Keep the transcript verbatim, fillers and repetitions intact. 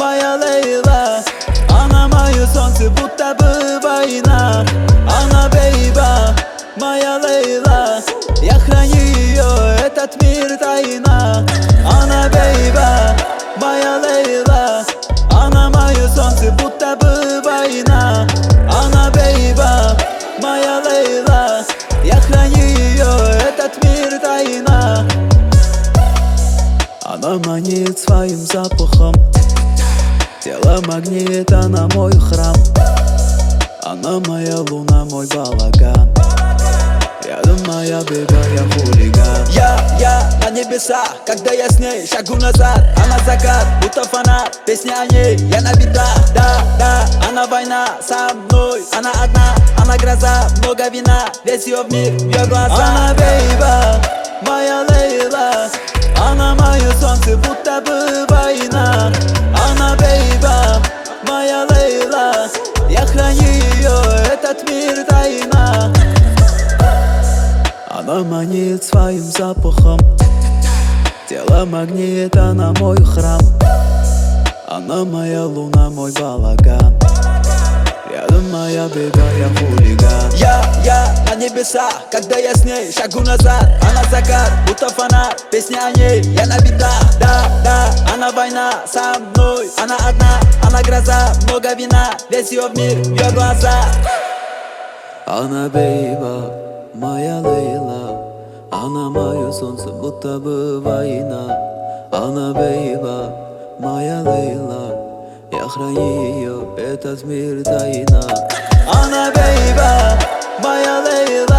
моя Лейла. Она мое солнце, будто бы война. Она бейба, моя Лейла. Я храню ее, этот мир тайна. Она бейба, моя Лейла. Она мое солнце, будто бы война. Она бейба, моя Лейла. Я храню ее, этот мир тайна. Она манит своим запахом. Тело магнит, она мой храм. Она моя луна, мой балаган. Рядом моя бега, я хулиган. Я, я на небесах, когда я с ней шагу назад. Она закат, будто фанат, песня о ней, я на битах. Да, да, она война со мной. Она одна, она гроза, много вина. Весь ее в мир, в ее глаза. Она бейба, моя Лейла. Она мое солнце, будто бы война. Она бейба, моя Лейла. Я храню ее, этот мир тайна. Она манит своим запахом. Тело магнит, она мой храм. Она моя луна, мой балаган. Рядом моя бега, я хулиган. Я, я на небесах, когда я с ней шагу назад. Она закат, будто фанат, песня о ней, я на битах. Да, да, она война со мной. Она одна, она гроза, много вина. Весь ее в мир, в ее глаза. Она бейба, моя Лейла. Она мое солнце, будто бы война. Она бейба, моя Лейла. Я храню ее, этот мир тайна. Она бейба, моя Лейла.